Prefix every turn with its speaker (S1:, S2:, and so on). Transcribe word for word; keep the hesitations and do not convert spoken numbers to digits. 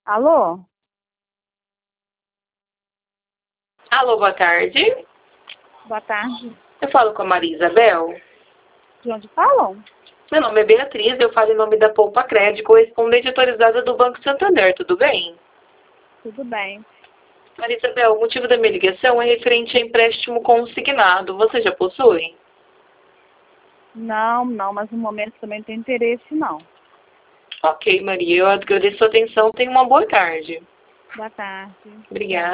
S1: Alô?
S2: Alô, boa tarde.
S1: Boa tarde.
S2: Eu falo com a Maria Isabel.
S1: De onde falam?
S2: Meu nome é Beatriz, eu falo em nome da Poupa Crédito, correspondente autorizada do Banco Santander, tudo bem?
S1: Tudo bem.
S2: Maria Isabel, o motivo da minha ligação é referente a empréstimo consignado. Você já possui?
S1: Não, não, mas no momento também não tem interesse, não.
S2: Ok, Maria, eu agradeço a sua atenção. Tenha uma boa tarde.
S1: Boa tarde.
S2: Obrigada.